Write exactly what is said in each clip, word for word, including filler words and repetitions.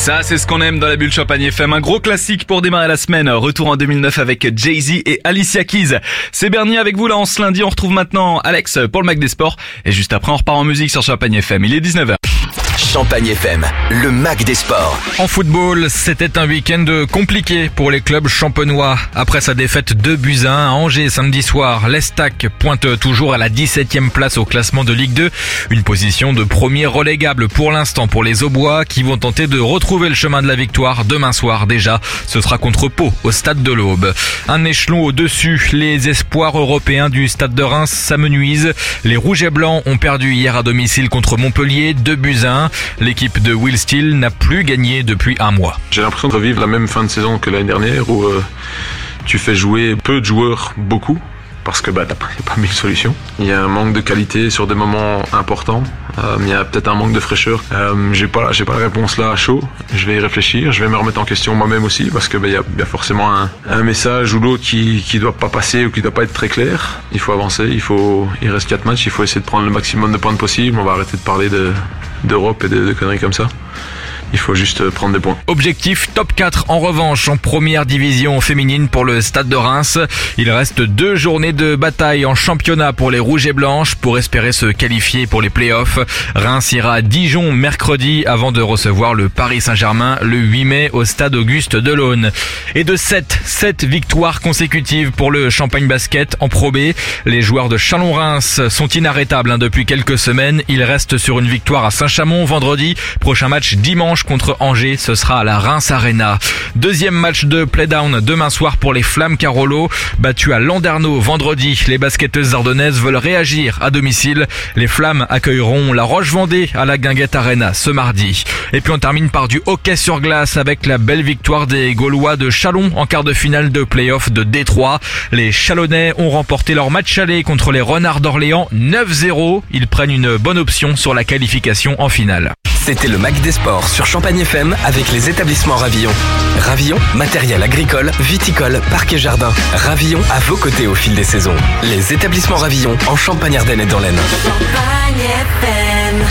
Ça, c'est ce qu'on aime dans la bulle Champagne F M. Un gros classique pour démarrer la semaine. Retour en deux mille neuf avec Jay-Z et Alicia Keys. C'est Bernie avec vous là en ce lundi. On retrouve maintenant Alex pour le Mac des Sports. Et juste après, on repart en musique sur Champagne F M. Il est dix-neuf heures. Champagne F M, le Mac des Sports. En football, c'était un week-end compliqué pour les clubs champenois. Après sa défaite deux buts à un à Angers samedi soir, l'Estac pointe toujours à la dix-septième place au classement de Ligue deux. Une position de premier relégable pour l'instant pour les Aubois qui vont tenter de retrouver le chemin de la victoire demain soir déjà. Ce sera contre Pau au stade de l'Aube. Un échelon au-dessus, les espoirs européens du stade de Reims s'amenuisent. Les Rouges et Blancs ont perdu hier à domicile contre Montpellier, deux buts à un. L'équipe de Will Steele n'a plus gagné depuis un mois. J'ai l'impression de revivre la même fin de saison que l'année dernière où euh, tu fais jouer peu de joueurs beaucoup parce que bah, t'as pas, pas mille solutions. Il y a un manque de qualité sur des moments importants. Euh, il y a peut-être un manque de fraîcheur. Euh, j'ai pas, j'ai pas la réponse là à chaud. Je vais y réfléchir. Je vais me remettre en question moi-même aussi parce que bah, il y a, y a forcément un, un message ou l'autre qui, qui doit pas passer ou qui doit pas être très clair. Il faut avancer. Il faut, il reste quatre matchs. Il faut essayer de prendre le maximum de points possible. On va arrêter de parler de, d'Europe et de, de conneries comme ça. Il faut juste prendre des points. Objectif top quatre en revanche en première division féminine pour le stade de Reims. Il reste deux journées de bataille en championnat pour les Rouges et Blanches pour espérer se qualifier pour les playoffs. Reims ira à Dijon mercredi avant de recevoir le Paris Saint-Germain le huit mai au stade Auguste Delaune. Et de sept, sept victoires consécutives pour le Champagne Basket en Pro B. Les joueurs de Chalon-Reims sont inarrêtables hein, depuis quelques semaines. Ils restent sur une victoire à Saint-Chamond vendredi. Prochain match dimanche contre Angers, ce sera à la Reims Arena. Deuxième match de play-down demain soir pour les Flammes Carolo. Battus à Landerneau vendredi, les basketteuses ardennaises veulent réagir à domicile. Les Flammes accueilleront la Roche-Vendée à la Guinguette Arena ce mardi. Et puis on termine par du hockey sur glace avec la belle victoire des Gaulois de Chalon en quart de finale de play-off de Détroit. Les Chalonnais ont remporté leur match aller contre les Renards d'Orléans neuf zéro. Ils prennent une bonne option sur la qualification en finale. C'était le Mac des Sports sur Champagne F M avec les établissements Ravillon. Ravillon, matériel agricole, viticole, parc et jardin. Ravillon à vos côtés au fil des saisons. Les établissements Ravillon en Champagne-Ardenne et dans l'Aisne. Champagne F M.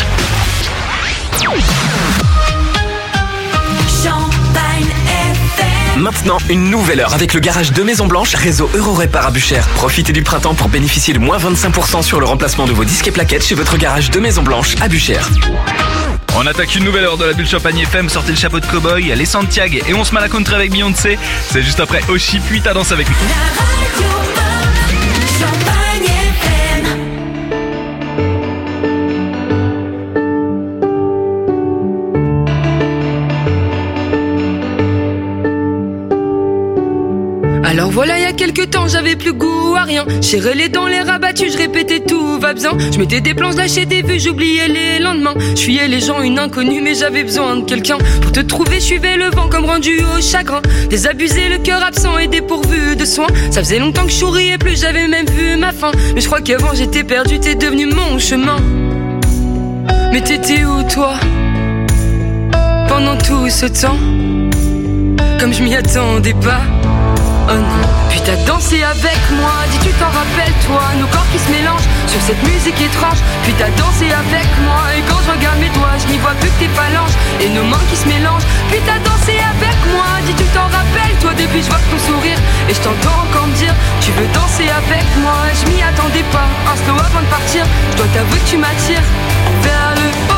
Champagne F M. Maintenant, une nouvelle heure avec le garage de Maison Blanche, réseau Eurorépar à Buchères. Profitez du printemps pour bénéficier de moins vingt-cinq pour cent sur le remplacement de vos disques et plaquettes chez votre garage de Maison Blanche à Buchères. On attaque une nouvelle heure de la bulle Champagne F M. Sortez le chapeau de cow-boy, les Santiago et on se met à la country avec Beyoncé. C'est juste après Oshi, puis ta danse avec nous. La radio Pop, Champagne F M. Alors voilà, il y a quelques temps, j'avais plus goût à rien. Serré les dents, les rabattus, je répétais tout va bien. Je mettais des plans, lâchais des vues, j'oubliais les lendemains. Je fuyais les gens, une inconnue, mais j'avais besoin de quelqu'un. Pour te trouver, je suivais le vent comme rendu au chagrin. Désabusé, le cœur absent et dépourvu de soins. Ça faisait longtemps que je souriais plus, j'avais même vu ma fin. Mais je crois qu'avant j'étais perdu, t'es devenu mon chemin. Mais t'étais où toi pendant tout ce temps? Comme je m'y attendais pas. Oh non. Puis t'as dansé avec moi, dis tu t'en rappelles toi, nos corps qui se mélangent sur cette musique étrange. Puis t'as dansé avec moi, et quand je regarde mes doigts, je n'y vois plus que tes phalanges et nos mains qui se mélangent. Puis t'as dansé avec moi, dis tu t'en rappelles toi, depuis je vois ton sourire et je t'entends encore me dire tu veux danser avec moi. Je m'y attendais pas, un slow avant de partir, je dois t'avouer que tu m'attires vers le haut.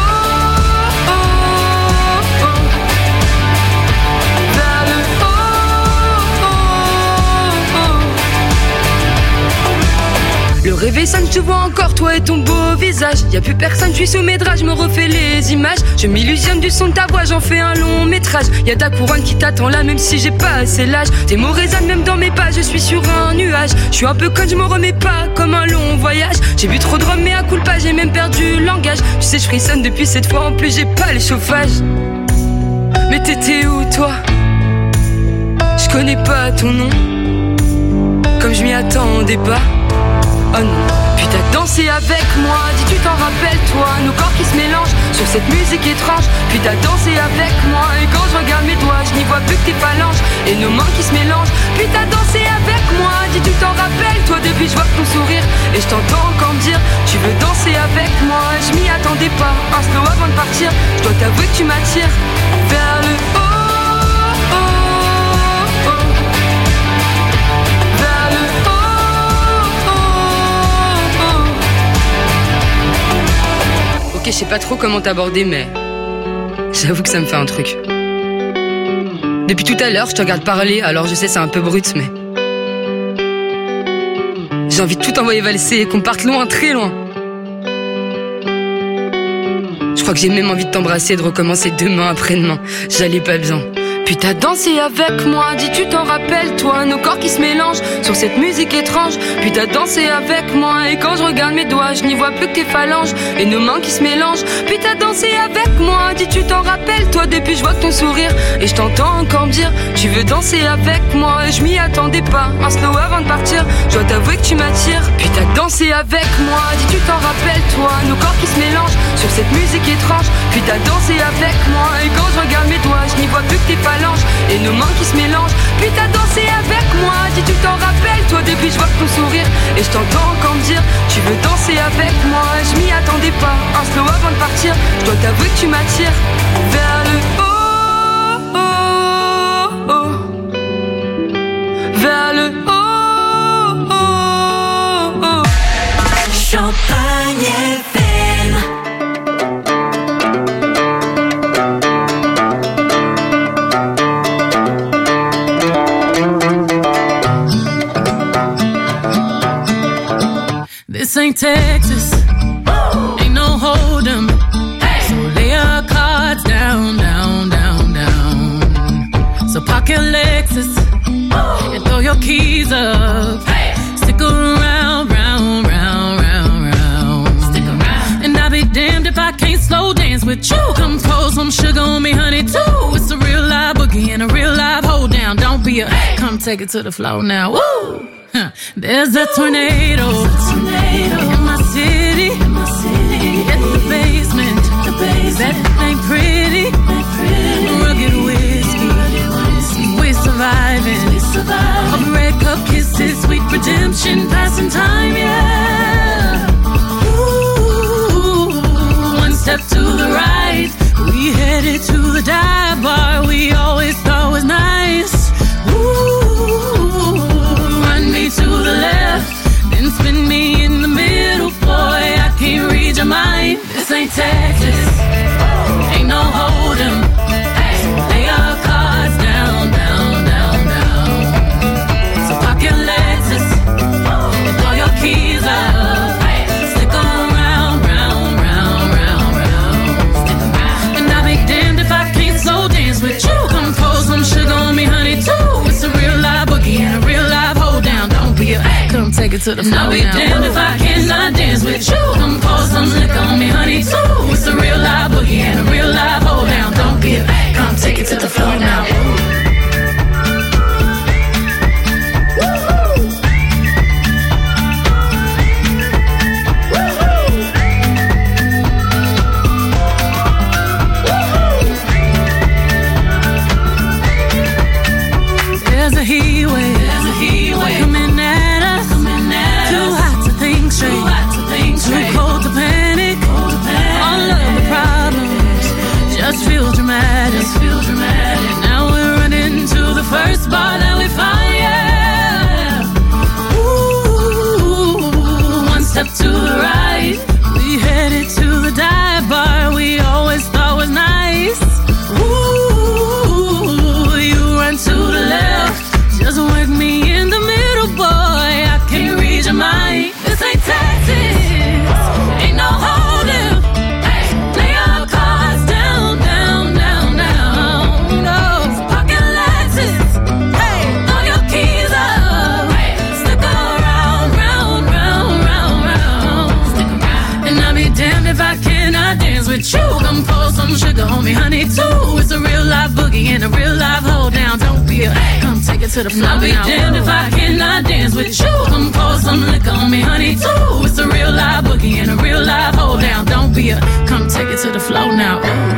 Le réveil sonne, je te vois encore, toi et ton beau visage. Y'a plus personne, je suis sous mes draps, je me refais les images. Je m'illusionne du son de ta voix, j'en fais un long métrage. Y'a ta couronne qui t'attend là, même si j'ai pas assez l'âge. Tes mots résonnent même dans mes pas, je suis sur un nuage. Je suis un peu conne, je me remets pas comme un long voyage. J'ai bu trop de rhum, mais à coup pas, j'ai même perdu le langage. Tu sais, je frissonne depuis cette fois, en plus j'ai pas le chauffage. Mais t'étais où toi? Je connais pas ton nom, comme je m'y attendais pas. Oh non. Puis t'as dansé avec moi, dis tu t'en rappelles toi, nos corps qui se mélangent sur cette musique étrange. Puis t'as dansé avec moi, et quand je regarde mes doigts, je n'y vois plus que tes phalanges et nos mains qui se mélangent. Puis t'as dansé avec moi, dis tu t'en rappelles toi, depuis je vois ton sourire et je t'entends encore me dire tu veux danser avec moi. Je m'y attendais pas, un slow avant de partir, je dois t'avouer que tu m'attires vers le je sais pas trop comment t'aborder, mais j'avoue que ça me fait un truc. Depuis tout à l'heure, je te regarde parler, alors je sais c'est un peu brut, mais j'ai envie de tout envoyer valser et qu'on parte loin, très loin. Je crois que j'ai même envie de t'embrasser et de recommencer demain, après-demain. J'allais pas bien. Puis t'as dansé avec moi, dis tu t'en rappelles toi, nos corps qui se mélangent sur cette musique étrange. Puis t'as dansé avec moi et quand je regarde mes doigts, je n'y vois plus que tes phalanges et nos mains qui se mélangent. Puis t'as dansé avec moi, dis tu t'en rappelles toi, depuis je vois ton sourire et je t'entends encore me dire tu veux danser avec moi. Et je m'y attendais pas, un slow avant de partir, je dois t'avouer que tu m'attires. Puis t'as dansé avec moi, dis tu t'en rappelles toi, nos corps qui se mélangent sur cette musique étrange. Puis t'as dansé avec moi et quand je regarde mes doigts, je n'y vois plus que tes phalanges et nos mains qui se mélangent. Puis t'as dansé avec moi, dis tu t'en rappelles toi, depuis je vois ton sourire et je t'entends encore me dire tu veux danser avec moi. Je m'y attendais pas, un slow avant de partir, je dois t'avouer que tu m'attires vers le haut, oh, oh, vers le haut, oh, oh. Champagne F M. This ain't Texas, ain't no hold'em. So lay your cards down, down, down, down. So park your Lexus and throw your keys up. Stick around, round, round, round, round. Stick around. And I'll be damned if I can't slow dance with you. Come pour some sugar on me, honey, too. It's a real live boogie and a real live hold down. Don't be a, come take it to the floor now. Woo! Huh. There's a tornado, tornado in my city, in my city. At the basement, the basement. That ain't pretty, ain't pretty. Rugged whiskey, rugged whiskey. We're surviving, we surviving. Of red cup kisses, sweet redemption, passing time, yeah. Ooh, one step to the right, we headed to the dive bar we always thought was nice. Ooh, me to the left, then spin me in the middle, boy, I can't read your mind. This ain't Texas, ain't no hold'em. Lay your cards down, down, down, down. So park your Lexus and throw your keys up. Stick around, round, round, round, round. Stick around. And I'll be damned if I can't slow dance with you. Come pour some sugar on me, honey, too. It's a real live boogie and a real live hold down. Don't be a, come take it to the floor now. I'll be damned if I cannot dance with you. Come pour some liquor on me, honey, too. It's a real live boogie and a real live hold down. Don't be a, come take it to the floor now. There's a heat wave, there's a heat wave coming at us, coming at too us. Hot to think straight, too hot to think straight. Too cold to panic, cold to panic. All of the problems just feel dramatic, just feel dramatic. Now we're running to the first bar that we find, yeah. Ooh, one step to the right, we headed to the dive bar we always thought was nice. Ooh, you run to the left, just work me in the middle, boy, I can't read your mind. This ain't Texas, ain't no hold'em. Lay your cards down, down, down, down. No, so park your Lexus, hey, throw your keys up. Stick around, round, round, round, round. Stick around. And I'll be damned if I cannot dance with you. Come pour some sugar on me, honey, too. It's a real live boogie and a real live hold down. Don't be a, come take it to the floor. I'll be damned if I cannot dance with you. Come pour some liquor on me, honey, too. It's a real live boogie and a real live hold down. Don't be a, come take it to the floor now. Ooh.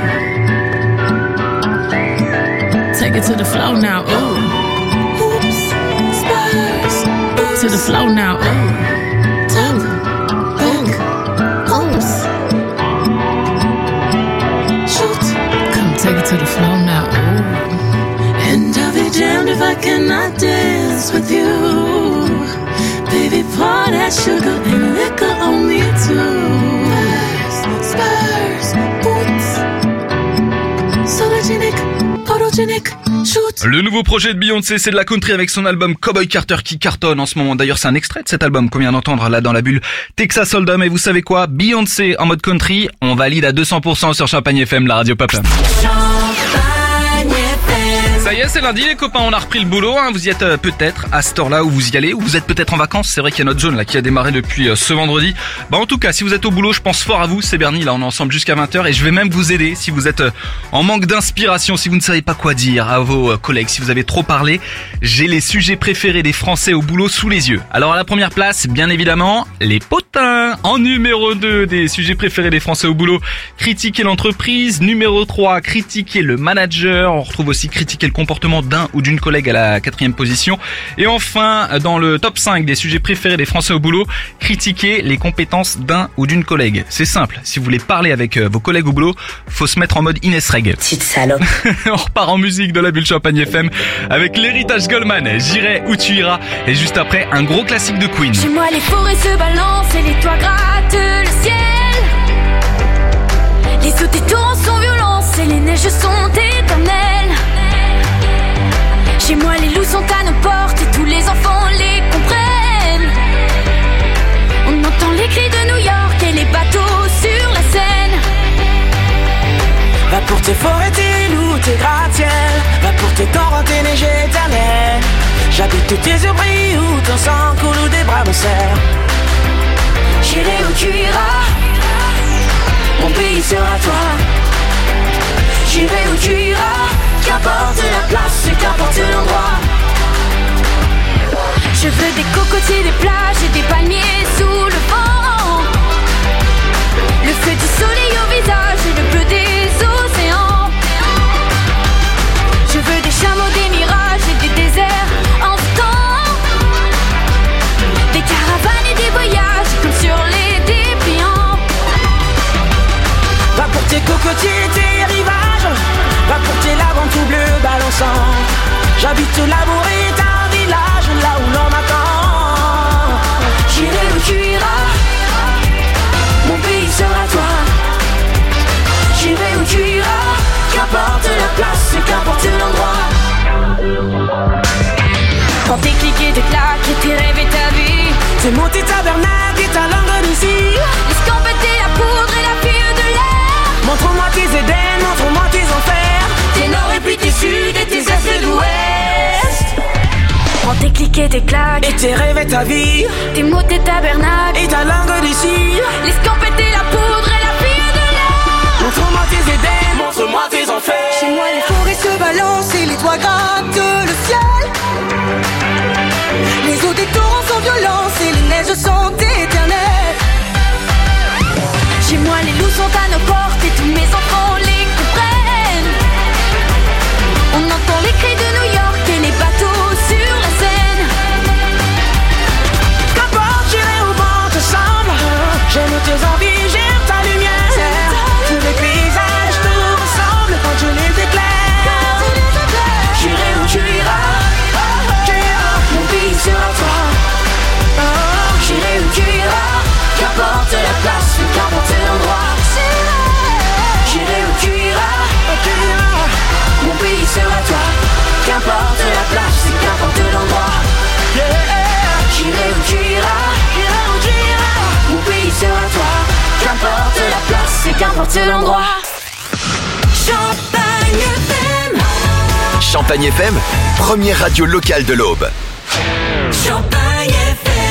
Take it to the floor now. Ooh. Oops, Spurs. Oops. To the floor now. Ooh. Tap, back, oops. Shoot. Come take it to the floor now. Ooh. And I'll be damned if I cannot dance with you. Baby, pour that sugar and liquor on me too. Spurs, Spurs. photogenic, shoot. Le nouveau projet de Beyoncé, c'est de la country avec son album Cowboy Carter qui cartonne en ce moment. D'ailleurs, c'est un extrait de cet album qu'on vient d'entendre là dans la bulle Texas Hold'em. Et vous savez quoi? Beyoncé en mode country, on valide à deux cents pour cent sur Champagne F M, la radio pop. Ça y est, c'est lundi les copains, on a repris le boulot, hein. Vous y êtes euh, peut-être à cette heure-là où vous y allez, ou vous êtes peut-être en vacances. C'est vrai qu'il y a notre zone là qui a démarré depuis euh, ce vendredi. Bah en tout cas, si vous êtes au boulot, je pense fort à vous, c'est Bernie, là on est ensemble jusqu'à vingt heures et je vais même vous aider si vous êtes euh, en manque d'inspiration, si vous ne savez pas quoi dire à vos euh, collègues, si vous avez trop parlé. J'ai les sujets préférés des Français au boulot sous les yeux. Alors à la première place, bien évidemment, les potins. En numéro deux des sujets préférés des Français au boulot, critiquer l'entreprise. Numéro trois, critiquer le manager. On retrouve aussi critiquer le comportement d'un ou d'une collègue à la quatrième position. Et enfin, dans le top cinq des sujets préférés des Français au boulot, critiquer les compétences d'un ou d'une collègue. C'est simple, si vous voulez parler avec vos collègues au boulot, faut se mettre en mode Inès Reg. Petite salope. On repart en musique de la bulle Champagne F M avec l'héritage Goldman, J'irai où tu iras. Et juste après, un gros classique de Queen. Chez moi les forêts se balancent et les toits grattent le ciel. Les eaux des torrents sont violentes et les neiges sont éternelles. Chez moi les loups sont à nos portes et tous les enfants les comprennent. On entend les cris de New York et les bateaux sur la Seine. Va pour tes forêts, tes loups, tes gratte-ciel. Va pour tes torrents, tes neiges éternelles. J'habite où tes yeux brillent, où ton sang coule, où des bras me serrent. J'irai où tu iras, mon pays sera toi. J'irai où tu iras, qu'importe la place et qu'importe l'endroit. Je veux des cocotiers, des plages et des palmiers sous le vent. Le feu du soleil au visage et le bleu des océans. Je veux des chameaux, des mirages et des déserts en temps. Des caravanes et des voyages comme sur les dépliants. Va pour tes cocotiers, tes rivages. Va pour tes lagons tout bleu balançant. J'habite Labour et un village là où l'on m'attend. J'irai où tu iras, mon pays sera toi. J'irai où tu iras, qu'importe la place et qu'importe l'endroit. Quand t'es cliqué, t'es claqué, tes rêves et ta vie. T'es monté tabernacle et ta langue d'ici. Escampette la poudre et la fille de l'air. Montre-moi tes Éden, montre-moi tes enfers. Tes nord et puis tes sud et tes est et d'ouest. Quand t'es cliqué, t'es claqué, et tes rêves et ta vie. Tes mots, tes tabernacles et ta langue d'ici. L'escampette la poudre et la fille de l'air. Montre-moi tes Éden, montre-moi tes enfers. Chez moi les forêts se balancent et les toits grattent le ciel. Les eaux des torrents sont violentes et les neiges sont éternelles. Chez moi les loups sont à nos portes et tous mes enfants les comprennent. On entend les cris de New York et les bateaux sur la Seine. Qu'importe, j'irai où vent te semble. J'aime tes envies, j'aime ta lumière. Tous les paysages nous ressemblent quand je les éclaire. J'irai où tu iras, mon pays sera toi. J'irai où tu iras, qu'importe la place, qu'importe l'endroit. J'irai où tu iras, mon pays sera toi. Qu'importe la place, qu'importe l'endroit. J'irai où tu iras, mon pays sera toi. Qu'importe la place, qu'importe l'endroit. Champagne F M. Champagne F M, première radio locale de l'Aube. Champagne F M.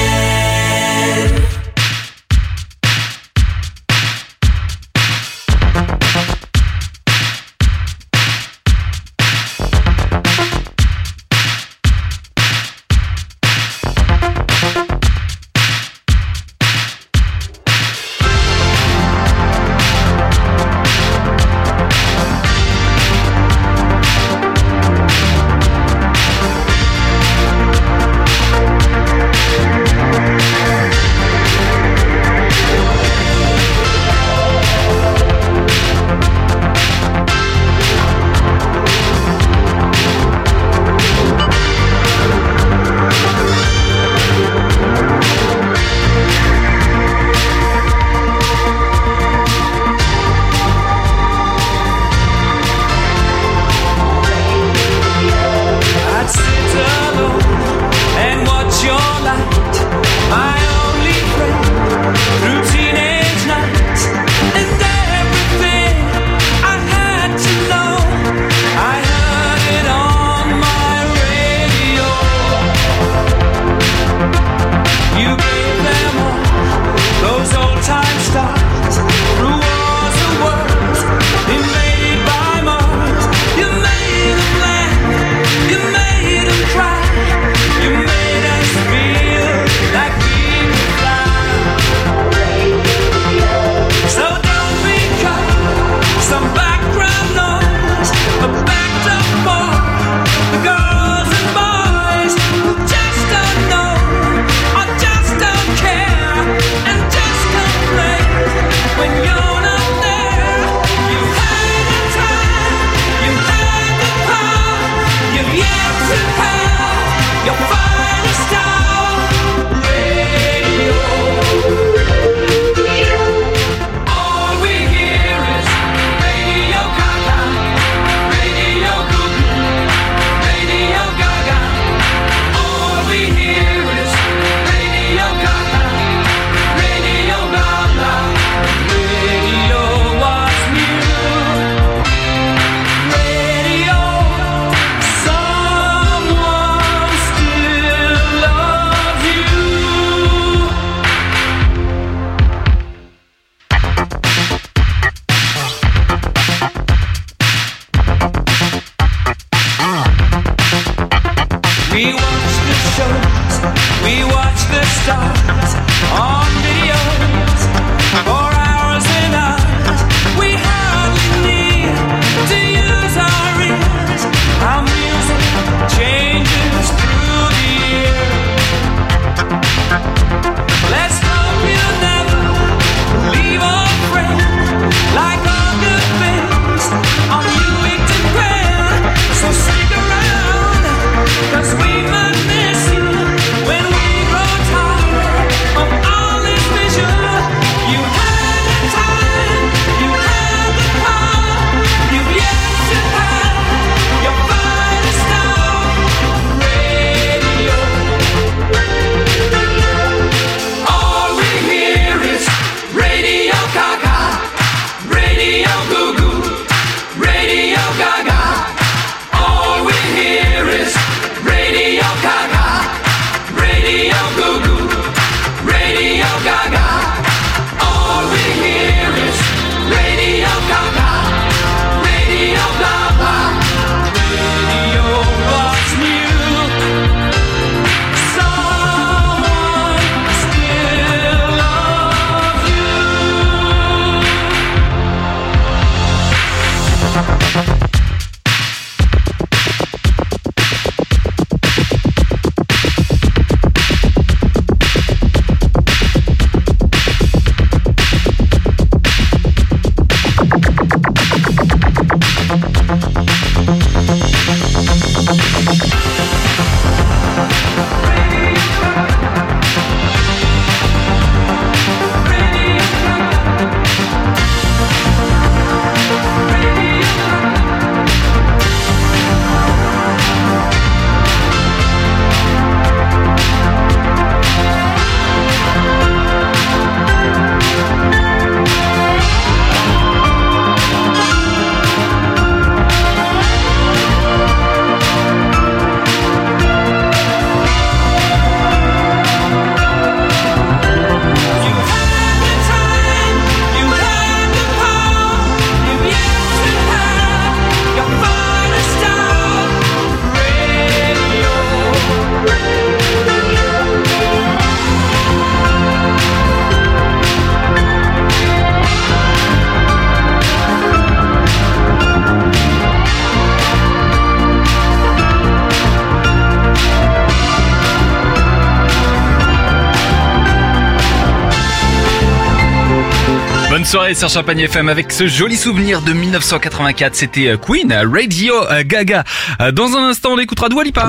Bonne soirée sur Champagne F M avec ce joli souvenir de mille neuf cent quatre-vingt-quatre. C'était Queen, Radio Gaga. Dans un instant, on écoutera Dua Lipa.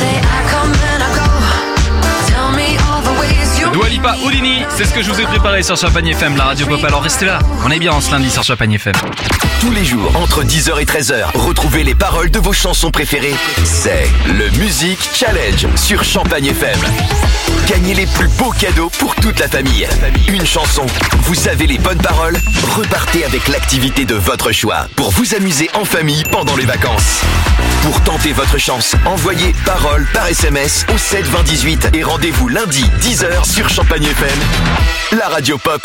Dua Lipa, Houdini, c'est ce que je vous ai préparé sur Champagne F M, la radio pop. Alors restez là, on est bien en ce lundi sur Champagne F M. Tous les jours, entre dix heures et treize heures, retrouvez les paroles de vos chansons préférées. C'est le Music Challenge sur Champagne F M. Gagnez les plus beaux cadeaux pour toute la famille. Une chanson, vous savez les bonnes paroles, repartez avec l'activité de votre choix pour vous amuser en famille pendant les vacances. Pour tenter votre chance, envoyez paroles par S M S au sept vingt dix-huit et rendez-vous lundi dix heures sur Champagne F M, la radio pop.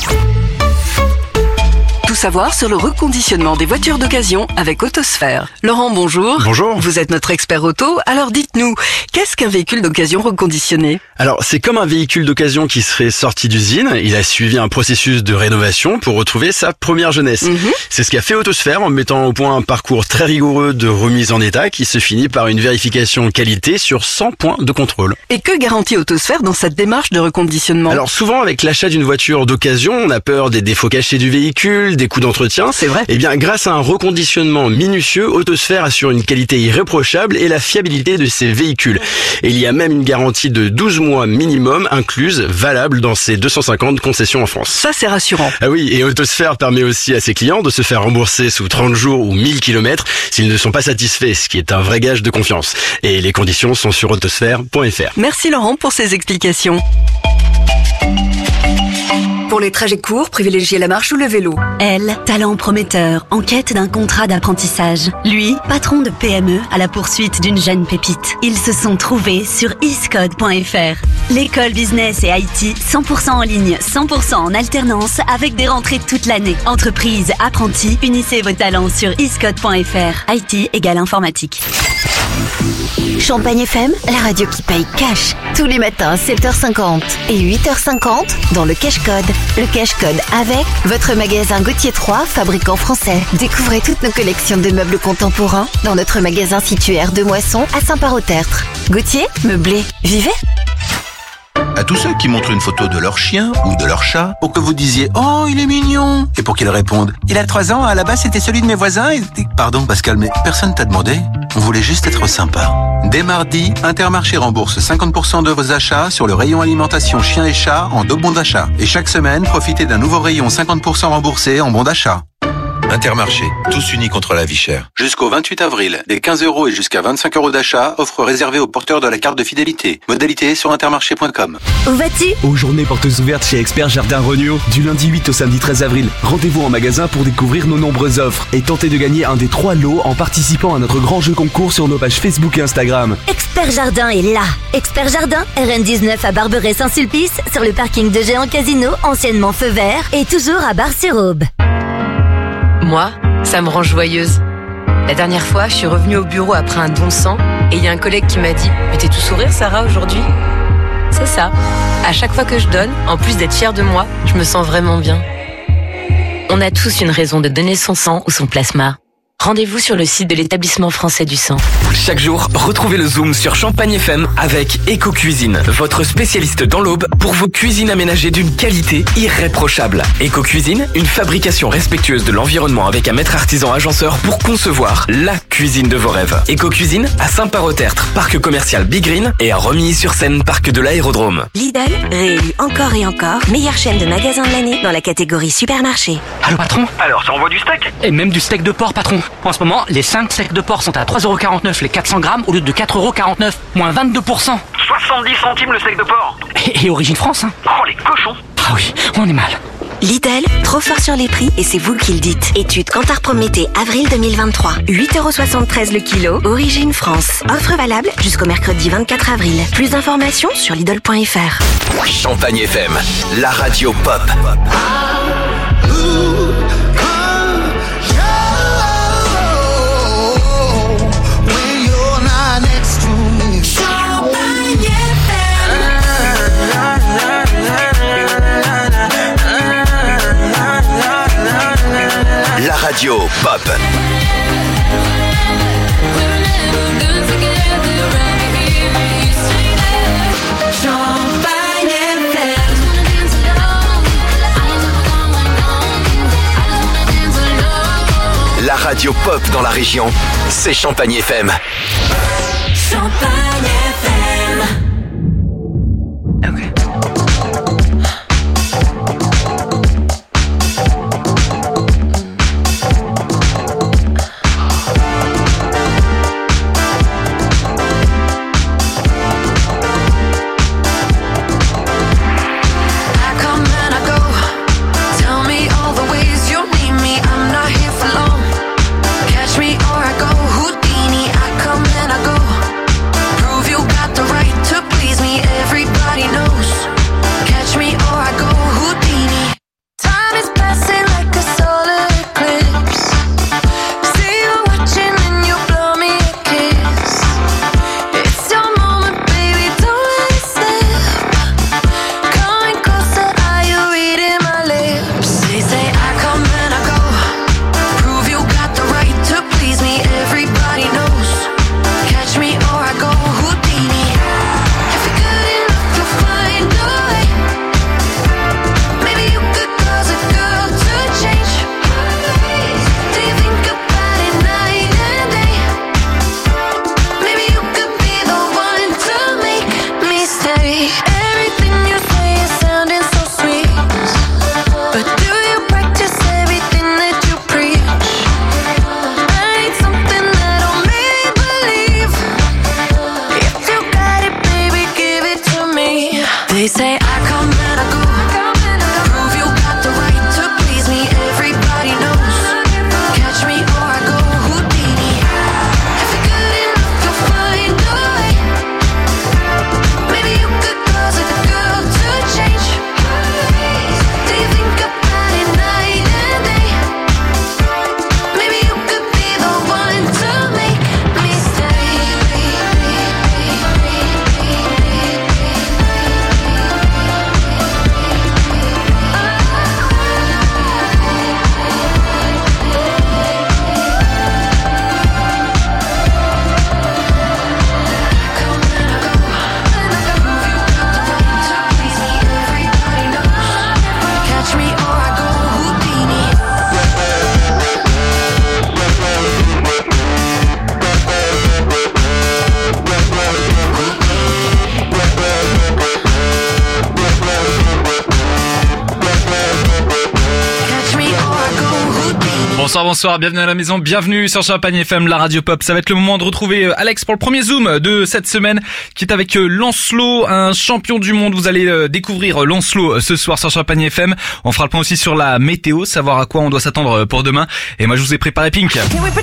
Tout savoir sur le reconditionnement des voitures d'occasion avec Autosphère. Laurent, bonjour. Bonjour. Vous êtes notre expert auto, alors dites-nous, qu'est-ce qu'un véhicule d'occasion reconditionné ? Alors, c'est comme un véhicule d'occasion qui serait sorti d'usine. Il a suivi un processus de rénovation pour retrouver sa première jeunesse. Mm-hmm. C'est ce qu'a fait Autosphère en mettant au point un parcours très rigoureux de remise en état qui se finit par une vérification qualité sur cent points de contrôle. Et que garantit Autosphère dans cette démarche de reconditionnement ? Alors, souvent, avec l'achat d'une voiture d'occasion, on a peur des défauts cachés du véhicule, des coûts d'entretien. C'est vrai. Eh bien, grâce à un reconditionnement minutieux, Autosphère assure une qualité irréprochable et la fiabilité de ses véhicules. Et il y a même une garantie de douze mois minimum incluse, valable dans ses deux cent cinquante concessions en France. Ça, c'est rassurant. Ah oui, et Autosphère permet aussi à ses clients de se faire rembourser sous trente jours ou mille kilomètres s'ils ne sont pas satisfaits, ce qui est un vrai gage de confiance. Et les conditions sont sur autosphère point f r. Merci Laurent pour ces explications. Pour les trajets courts, privilégiez la marche ou le vélo. Elle, talent prometteur, en quête d'un contrat d'apprentissage. Lui, patron de P M E à la poursuite d'une jeune pépite. Ils se sont trouvés sur iscode point f r. L'école business et I T, cent pour cent en ligne, cent pour cent en alternance, avec des rentrées toute l'année. Entreprise, apprentis, unissez vos talents sur iscode point f r. I T égale informatique. Champagne F M, la radio qui paye cash. Tous les matins à sept heures cinquante et huit heures cinquante dans le Cash Code. Le Cash Code avec votre magasin Gauthier trois, fabricant français. Découvrez toutes nos collections de meubles contemporains dans notre magasin situé aire de Moisson à Saint-Parot-Tertre. Gauthier, meublé, vivez. À tous ceux qui montrent une photo de leur chien ou de leur chat pour que vous disiez « Oh, il est mignon !» et pour qu'ils répondent « Il a trois ans, à la base c'était celui de mes voisins et... » Pardon Pascal, mais personne t'a demandé. On voulait juste être sympa. Dès mardi, Intermarché rembourse cinquante pour cent de vos achats sur le rayon alimentation chien et chat en deux bons d'achat. Et chaque semaine, profitez d'un nouveau rayon cinquante pour cent remboursé en bons d'achat. Intermarché, tous unis contre la vie chère. Jusqu'au vingt-huit avril, des quinze euros et jusqu'à vingt-cinq euros d'achat, offre réservée aux porteurs de la carte de fidélité. Modalité sur intermarché point com. Où vas-tu ? Aux journées portes ouvertes chez Expert Jardin Regnault, du lundi huit au samedi treize avril. Rendez-vous en magasin pour découvrir nos nombreuses offres et tenter de gagner un des trois lots en participant à notre grand jeu concours sur nos pages Facebook et Instagram. Expert Jardin est là. Expert Jardin, R N dix-neuf à Barberet-Saint-Sulpice, sur le parking de Géant Casino, anciennement Feu Vert, et toujours à Bar-sur-Aube. Moi, ça me rend joyeuse. La dernière fois, je suis revenue au bureau après un don sang et il y a un collègue qui m'a dit « Mais t'es tout sourire, Sarah, aujourd'hui ?» C'est ça. À chaque fois que je donne, en plus d'être fière de moi, je me sens vraiment bien. On a tous une raison de donner son sang ou son plasma. Rendez-vous sur le site de l'établissement français du sang. Chaque jour, retrouvez le Zoom sur Champagne F M avec Eco Cuisine, votre spécialiste dans l'Aube pour vos cuisines aménagées d'une qualité irréprochable. Eco Cuisine, une fabrication respectueuse de l'environnement avec un maître artisan agenceur pour concevoir la cuisine de vos rêves. Eco Cuisine à Saint-Parot-Tertre, parc commercial Big Green, et à Romilly-sur-Seine, parc de l'Aérodrome. Lidl, réélu encore et encore, meilleure chaîne de magasins de l'année dans la catégorie supermarché. Allô patron ? Alors, ça envoie du steak ? Et même du steak de porc patron. En ce moment, les cinq steaks de porc sont à trois euros quarante-neuf les quatre cents grammes au lieu de quatre euros quarante-neuf, moins vingt-deux pour cent. soixante-dix centimes le steak de porc. Et, et origine France, hein. Oh, les cochons. Ah oui, on est mal. Lidl, trop fort sur les prix et c'est vous qui le dites. Étude Kantar Prométhée, avril deux mille vingt-trois. huit euros soixante-treize le kilo, origine France. Offre valable jusqu'au mercredi vingt-quatre avril. Plus d'informations sur Lidl point f r. Champagne F M, la radio pop. La radio pop. Champagne F M. radio pop dans la région, c'est Champagne F M. Champagne F M. Okay. They say I come and I go. Prove you got the right to please me. Everybody knows. Catch me or I go Houdini. If you're good enough, you'll find a way. Maybe you could cause a girl to change. Do you think about it night and day? Maybe you could be the one to make me stay. Catch me or I go Houdini. Catch me or I go Houdini. Bonsoir, bonsoir, bienvenue à la maison, bienvenue sur Champagne F M, la radio pop. Ça va être le moment de retrouver euh, Alex pour le premier Zoom de cette semaine, qui est avec euh, Lancelot, un champion du monde. Vous allez euh, découvrir euh, Lancelot euh, ce soir sur Champagne F M. On fera le point aussi sur la météo, savoir à quoi on doit s'attendre euh, pour demain. Et moi je vous ai préparé Pink.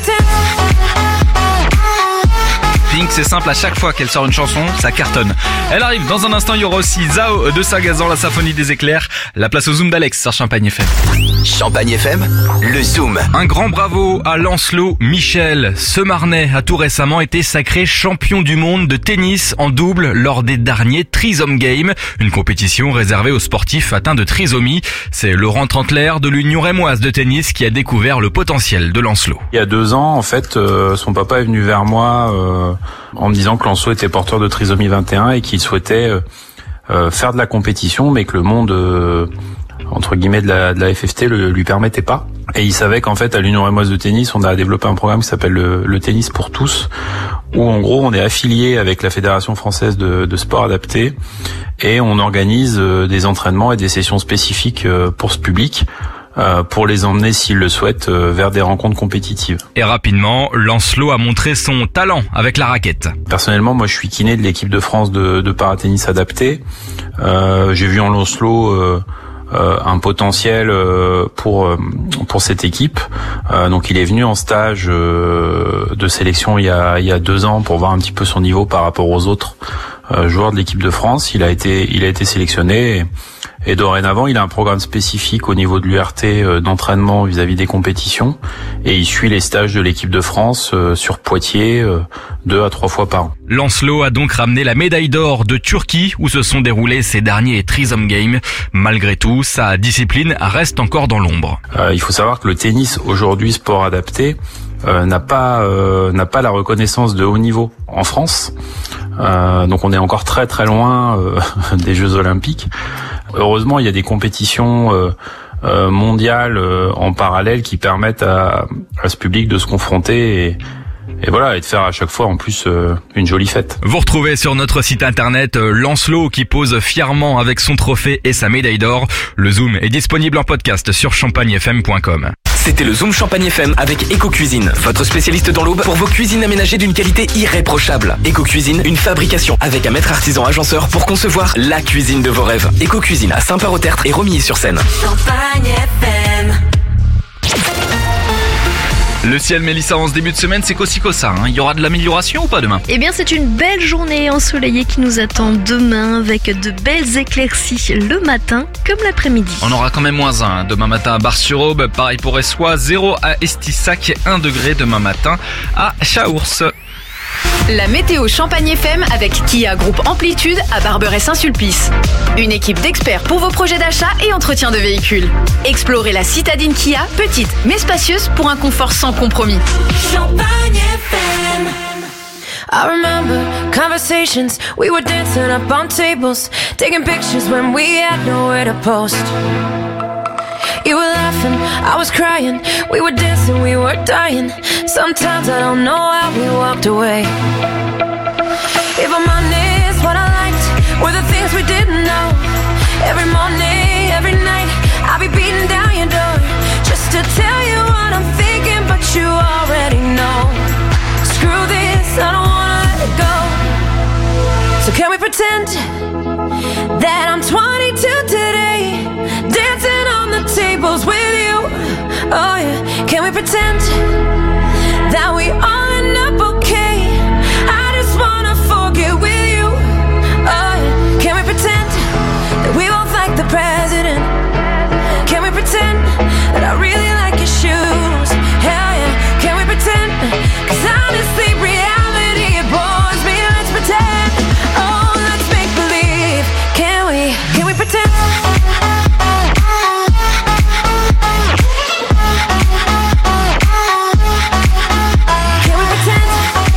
Pink, c'est simple, à chaque fois qu'elle sort une chanson, ça cartonne. Elle arrive, dans un instant il y aura aussi Zao de Sagazan, la symphonie des éclairs. La place au Zoom d'Alex sur Champagne F M. Champagne F M, le Zoom. Un grand bravo à Lancelot Michel. Ce Marnais a tout récemment été sacré champion du monde de tennis en double lors des derniers Trisom Games, une compétition réservée aux sportifs atteints de trisomie. C'est Laurent Trantler de l'Union rémoise de tennis qui a découvert le potentiel de Lancelot. Il y a deux ans, en fait, euh, son papa est venu vers moi euh, en me disant que Lancelot était porteur de trisomie vingt et un et qu'il souhaitait euh, euh, faire de la compétition, mais que le monde... Euh, entre guillemets de la, de la F F T le lui permettait pas. Et il savait qu'en fait à l'Union rémoise de tennis on a développé un programme qui s'appelle le, le tennis pour tous, où en gros on est affilié avec la Fédération française de, de sport adapté et on organise des entraînements et des sessions spécifiques pour ce public, pour les emmener s'ils le souhaitent vers des rencontres compétitives. Et rapidement, Lancelot a montré son talent avec la raquette. Personnellement, moi je suis kiné de l'équipe de France de, de paratennis adapté. Euh, j'ai vu en Lancelot euh, Euh, un potentiel euh, pour euh, pour cette équipe. Euh, donc il est venu en stage euh, de sélection il y a il y a deux ans pour voir un petit peu son niveau par rapport aux autres euh, joueurs de l'équipe de France. Il a été il a été sélectionné et, et dorénavant il a un programme spécifique au niveau de l'U R T euh, d'entraînement vis-à-vis des compétitions et il suit les stages de l'équipe de France euh, sur Poitiers euh, deux à trois fois par an. Lancelot a donc ramené la médaille d'or de Turquie où se sont déroulés ces derniers Trisom Games. Malgré tout, sa discipline reste encore dans l'ombre. Euh, il faut savoir que le tennis aujourd'hui, sport adapté, euh, n'a pas euh, n'a pas la reconnaissance de haut niveau en France. Euh, donc on est encore très très loin euh, des Jeux Olympiques. Heureusement, il y a des compétitions euh, euh, mondiales euh, en parallèle qui permettent à, à ce public de se confronter et, et voilà, et de faire à chaque fois en plus euh, une jolie fête. Vous retrouvez sur notre site internet euh, Lancelot qui pose fièrement avec son trophée et sa médaille d'or. Le Zoom est disponible en podcast sur champagne f m point com. C'était le Zoom Champagne F M avec Eco-Cuisine, votre spécialiste dans l'Aube pour vos cuisines aménagées d'une qualité irréprochable. Eco-Cuisine, une fabrication avec un maître artisan agenceur pour concevoir la cuisine de vos rêves. Eco-Cuisine à Saint-Père-au-Tertre et Romilly-sur-Seine. Champagne F M. Le ciel, Mélissa, en ce début de semaine, c'est qu'aussi que ça. Hein. Il y aura de l'amélioration ou pas demain? Eh bien, c'est une belle journée ensoleillée qui nous attend demain avec de belles éclaircies le matin comme l'après-midi. On aura quand même moins un. Demain matin à Bar-sur-Aube, pareil pour Essois, zéro à Estissac, un degré demain matin à Chaours. La météo Champagne F M avec Kia Groupe Amplitude à Barberet-Saint-Sulpice. Une équipe d'experts pour vos projets d'achat et entretien de véhicules. Explorez la citadine Kia, petite mais spacieuse pour un confort sans compromis. Champagne F M. I remember conversations, we were dancing up on tables, taking pictures when we had nowhere to post. You were laughing, I was crying, we were dancing, we were dying. Sometimes I don't know how we walked away. If I'm honest, what I liked were the things we didn't know. Every morning, every night, I'll be beating down your door just to tell you what I'm thinking, but you already know. Screw this, I don't wanna let it go. So can we pretend that I'm twenty-two today, dancing on the tables with you? Oh yeah, can we pretend that we all end up okay? I just wanna forget with you. Oh yeah, can we pretend that we both like the president? Can we pretend that I really like your shoes? Hell yeah, can we pretend? Cause honestly, reality, it bores me. Let's pretend. Oh, let's make believe. Can we, can we pretend? Can we pretend?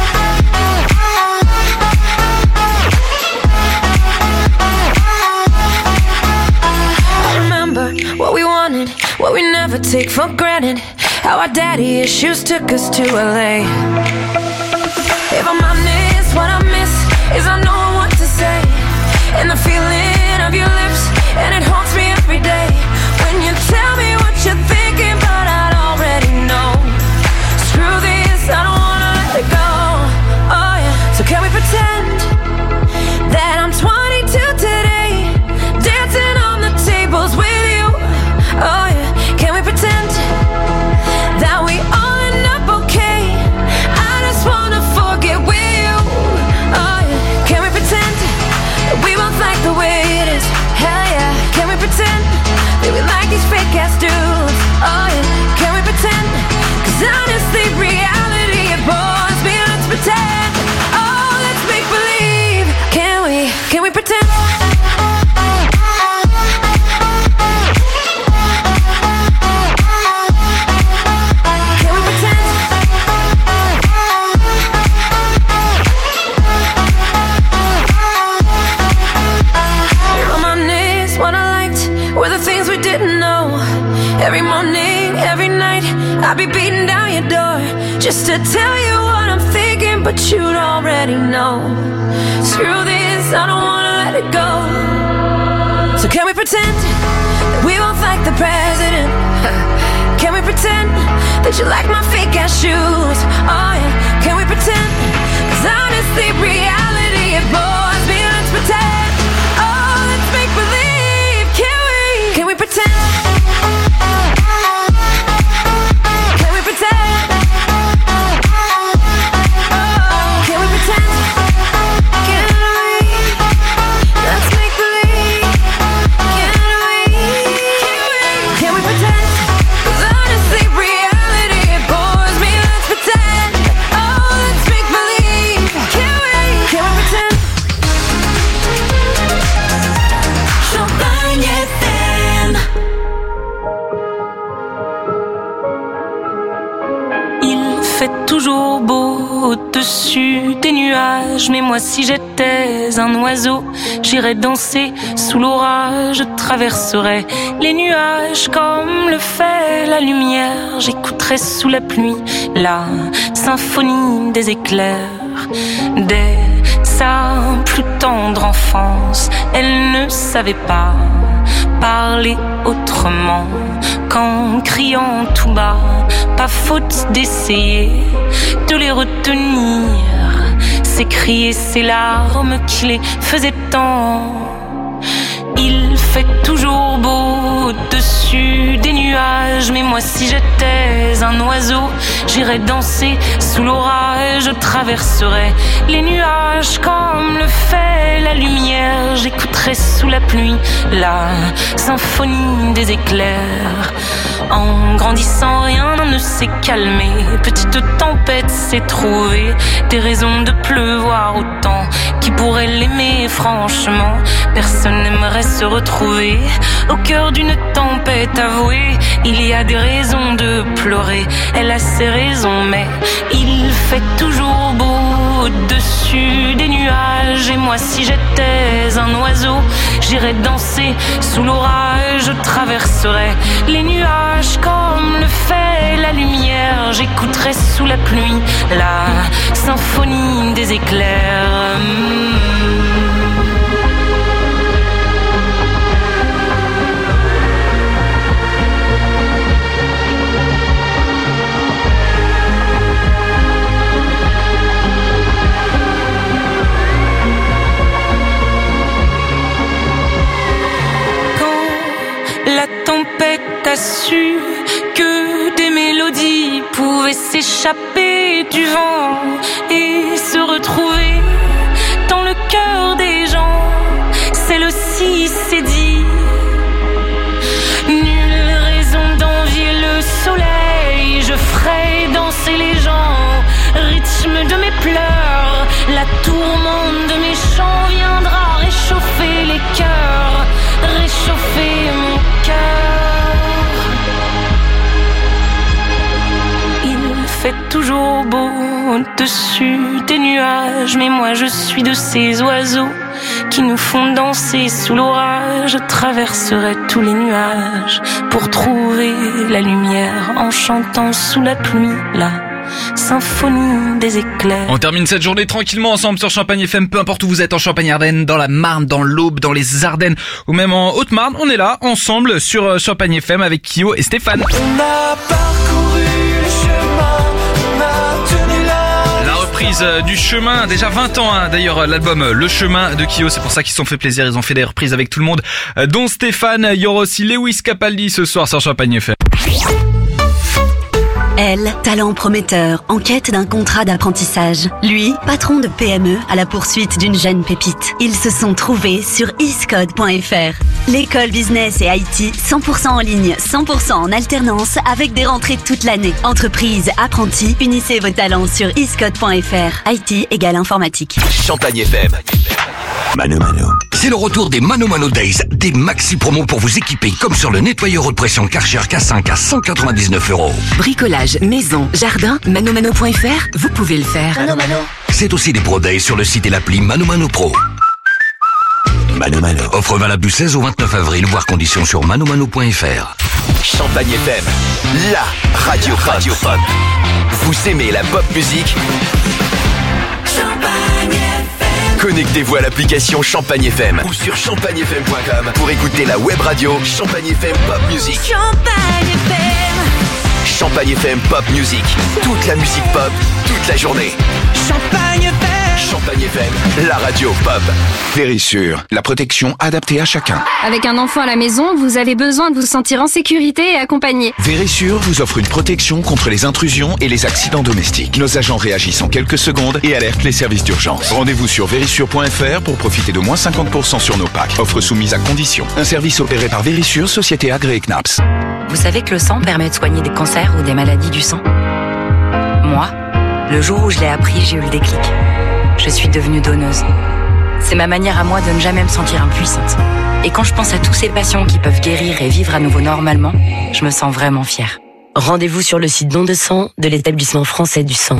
I remember what we wanted, what we never take for granted. How our daddy issues took us to L A. If I'm honest, what I miss is I know what to say, and the feeling of your lips, and it haunts me every day. When you tell me what you're thinking, but I already know. Screw this, I don't wanna let it go. Oh yeah, so can we pretend that I'm twenty-two today, dancing on the tables with you? Oh yeah, can we pretend that we all end up okay? I just wanna forget with you. Oh yeah, can we pretend that we both like the way it is? Hell yeah, can we pretend that we like these fake ass dudes? Oh yeah, can we pretend? Cause honestly, reality, it bores me. Let's pretend. Oh, let's make believe. Can we, can we pretend? Every morning, every night, I'll be beating down your door just to tell you what I'm thinking, but you'd already know. Screw this, I don't wanna let it go. So can we pretend that we both like the president? Can we pretend that you like my fake ass shoes? Oh yeah, can we pretend? Cause honestly, reality, it bores me. Let's pretend. Oh, let's make believe. Can we? Can we pretend? Toujours beau au-dessus des nuages. Mais moi si j'étais un oiseau, j'irais danser sous l'orage. Je traverserais les nuages comme le fait la lumière. J'écouterais sous la pluie la symphonie des éclairs. Dès sa plus tendre enfance, elle ne savait pas parler autrement qu'en criant tout bas. Pas faute d'essayer de les retenir, ces cris et ces larmes qui les faisaient tant. Il fait toujours beau au-dessus des nuages. Mais moi si j'étais un oiseau, j'irais danser sous l'orage. Je traverserais les nuages comme le fait la lumière. J'écouterais sous la pluie la symphonie des éclairs. En grandissant rien ne s'est calmé. Petite tempête s'est trouvée des raisons de pleuvoir autant. Qui pourrait l'aimer franchement? Personne n'aimerait se retrouver au cœur d'une tempête. Avouée, il y a des raisons de pleurer. Elle a ses raisons, mais il fait toujours beau au-dessus des nuages. Et moi si j'étais un oiseau, j'irais danser sous l'orage. Je traverserais les nuages comme le fait la lumière. J'écouterais sous la pluie la symphonie des éclairs. La tempête a su que des mélodies pouvaient s'échapper du vent et se retrouver dans le cœur des gens. Celle-ci s'est dit: nulle raison d'envier le soleil. Je ferai danser les gens, rythme de mes pleurs. La tourmente de mes chants viendra réchauffer les cœurs, réchauffer mon cœur. Il fait toujours beau au-dessus des nuages. Mais moi je suis de ces oiseaux qui nous font danser sous l'orage. Je traverserai tous les nuages pour trouver la lumière en chantant sous la pluie la symphonie des éclairs. On termine cette journée tranquillement ensemble sur Champagne F M, peu importe où vous êtes en Champagne-Ardenne, dans la Marne, dans l'Aube, dans les Ardennes ou même en Haute-Marne. On est là ensemble sur Champagne F M avec Kyo et Stéphane. On a parcouru le chemin, on a tenu la... La reprise du chemin, déjà vingt ans hein. D'ailleurs l'album Le Chemin de Kyo, c'est pour ça qu'ils se sont fait plaisir, ils ont fait des reprises avec tout le monde, dont Stéphane. Il y aura aussi Lewis Capaldi ce soir sur Champagne F M. Elle, talent prometteur, en quête d'un contrat d'apprentissage. Lui, patron de P M E à la poursuite d'une jeune pépite. Ils se sont trouvés sur iscode point f r. L'école business et I T cent pour cent en ligne, cent pour cent en alternance avec des rentrées toute l'année. Entreprise, apprentis, unissez vos talents sur iscode point f r. I T égale informatique. Champagne F M. Mano Mano. C'est le retour des Mano Mano Days, des maxi promos pour vous équiper, comme sur le nettoyeur haute pression Karcher K cinq à cent quatre-vingt-dix-neuf euros. Bricolage, maison, jardin, mano mano point f r, vous pouvez le faire. Mano Mano. C'est aussi des Pro Days sur le site et l'appli Mano Mano Pro. Mano Mano. Offre valable du seize au vingt-neuf avril, voire conditions sur mano mano point f r. Champagne F M, la radio pop. Radio pop. Vous aimez la pop musique? Champagne F M. Connectez-vous à l'application Champagne F M ou sur champagne f m point com pour écouter la web radio Champagne F M Pop Music. Champagne F M. Champagne F M Pop Music. Toute la musique pop, toute la journée. Champagne F M. Champagne F M, la radio pop. Vérissure, la protection adaptée à chacun. Avec un enfant à la maison, vous avez besoin de vous sentir en sécurité et accompagné. Vérissure vous offre une protection contre les intrusions et les accidents domestiques. Nos agents réagissent en quelques secondes et alertent les services d'urgence. Rendez-vous sur vérissure point f r pour profiter de moins cinquante pour cent sur nos packs. Offre soumise à condition. Un service opéré par Vérissure, société agréée C N A P S. Vous savez que le sang permet de soigner des cancers ou des maladies du sang? Moi, le jour où je l'ai appris, j'ai eu le déclic. Je suis devenue donneuse. C'est ma manière à moi de ne jamais me sentir impuissante. Et quand je pense à tous ces patients qui peuvent guérir et vivre à nouveau normalement, je me sens vraiment fière. Rendez-vous sur le site don de sang de l'établissement français du sang.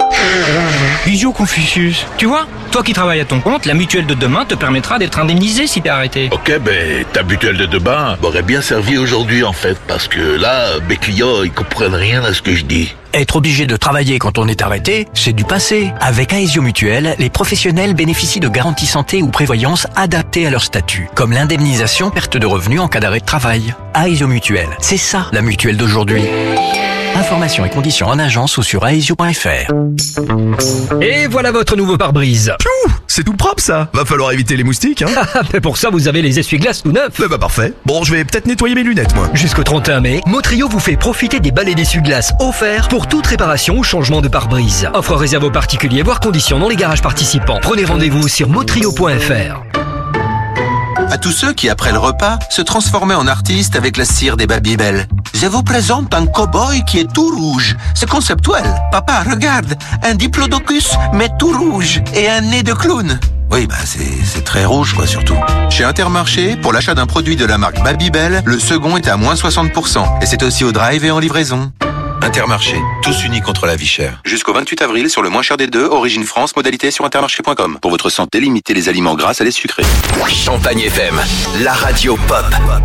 Idiot Confucius. Tu vois, toi qui travailles à ton compte, la mutuelle de demain te permettra d'être indemnisé si t'es arrêté. Ok, ben ta mutuelle de demain m'aurait bien servi aujourd'hui en fait, parce que là, mes clients, ils comprennent rien à ce que je dis. Être obligé de travailler quand on est arrêté, c'est du passé. Avec Aesio Mutuelle, les professionnels bénéficient de garanties santé ou prévoyance adaptées à leur statut, comme l'indemnisation perte de revenus en cas d'arrêt de travail. Aesio Mutuelle, c'est ça la mutuelle d'aujourd'hui. Informations et conditions en agence ou sur aesio point f r. Et voilà votre nouveau pare-brise. Piou, c'est tout propre ça. Va falloir éviter les moustiques, hein. Mais pour ça, vous avez les essuie-glaces tout neufs. Bah, bah parfait. Bon, je vais peut-être nettoyer mes lunettes, moi. Jusqu'au trente et un mai, Motrio vous fait profiter des balais d'essuie-glaces offerts pour toute réparation ou changement de pare-brise. Offre réservée aux particuliers, voire conditions dans les garages participants. Prenez rendez-vous sur motrio point f r. À tous ceux qui, après le repas, se transformaient en artistes avec la cire des Babybel. Je vous présente un cow-boy qui est tout rouge. C'est conceptuel. Papa, regarde, un diplodocus, mais tout rouge, et un nez de clown. Oui, bah c'est, c'est très rouge, quoi, surtout. Chez Intermarché, pour l'achat d'un produit de la marque Babybel, le second est à moins soixante pour cent. Et c'est aussi au drive et en livraison. Intermarché, tous unis contre la vie chère. Jusqu'au vingt-huit avril sur le moins cher des deux, origine France, modalité sur intermarché point com. Pour votre santé, limitez les aliments gras à les sucrés. Champagne F M, la radio pop.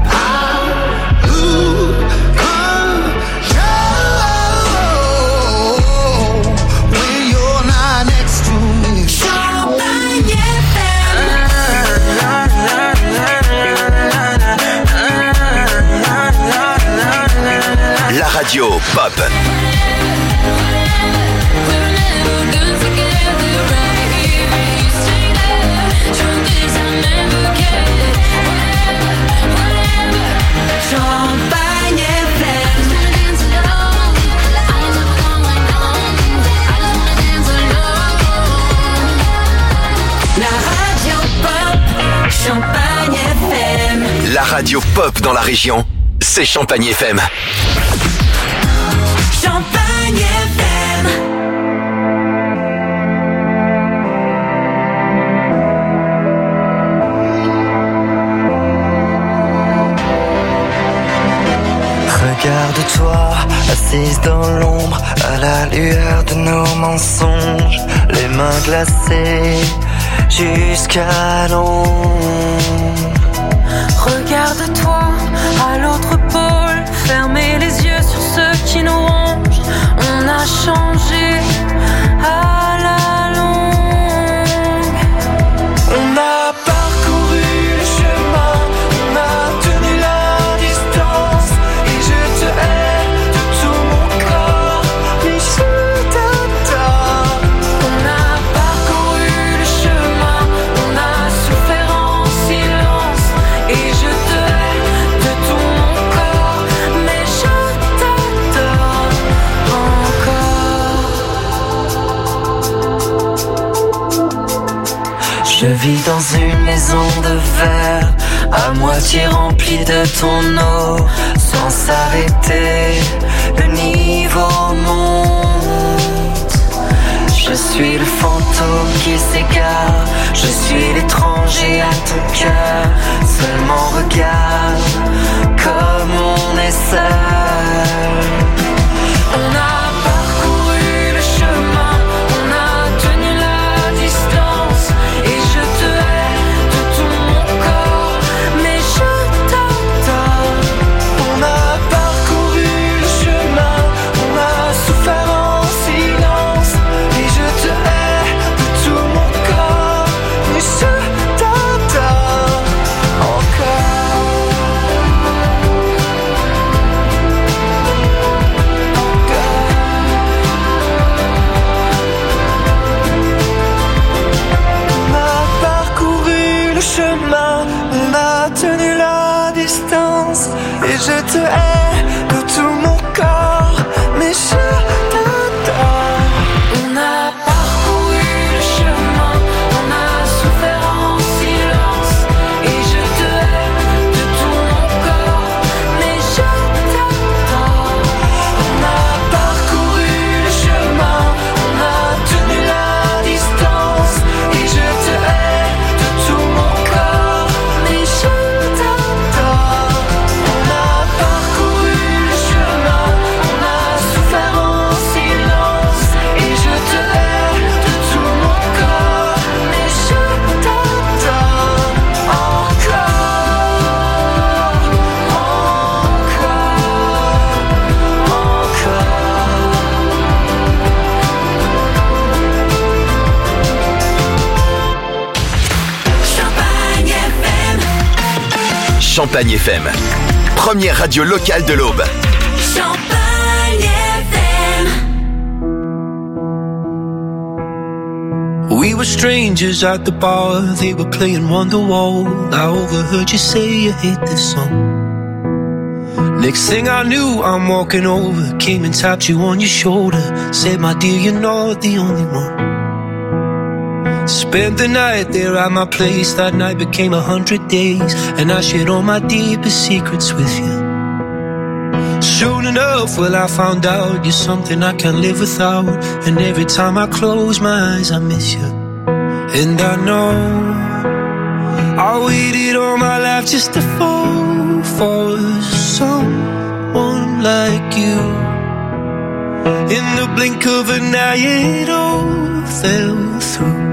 La radio pop. Champagne F M. La radio pop. Champagne F M. La radio pop dans la région, c'est Champagne F M. Champagne F M. Regarde-toi, assise dans l'ombre, à la lueur de nos mensonges, les mains glacées jusqu'à l'ombre. Regarde-toi à l'autre pôle, fermez les yeux sur ceux qui nous rongent. On a changé à la longue. On a parcouru le chemin, on a tenu la distance, et je te hais de tout mon corps, mais je t'adore. On a parcouru le chemin, on a souffert en silence, et je te hais de tout mon corps, mais je t'adore encore. Je vis dans une maison de verre, à moitié remplie de ton eau, sans s'arrêter, le niveau monte. Je suis le fantôme qui s'égare, je suis l'étranger à ton cœur. Seulement regarde comme on est seul. On a parcouru le chemin, on a tenu la distance, et je te hais de tout mon corps, mais je t'adore. On a parcouru le chemin, on a souffert en silence, et je te hais de tout mon corps, mais je t'adore encore. Champagne F M. Première radio locale de l'Aube. Champagne F M. We were strangers at the bar, they were playing Wonderwall. I overheard you say you hate this song. Next thing I knew, I'm walking over, came and tapped you on your shoulder, said, my dear, you're not the only one. Spent the night there at my place, that night became a hundred days, and I shared all my deepest secrets with you. Soon enough, well, I found out you're something I can't live without, and every time I close my eyes, I miss you. And I know I waited all my life just to fall for someone like you. In the blink of an eye, it all fell through.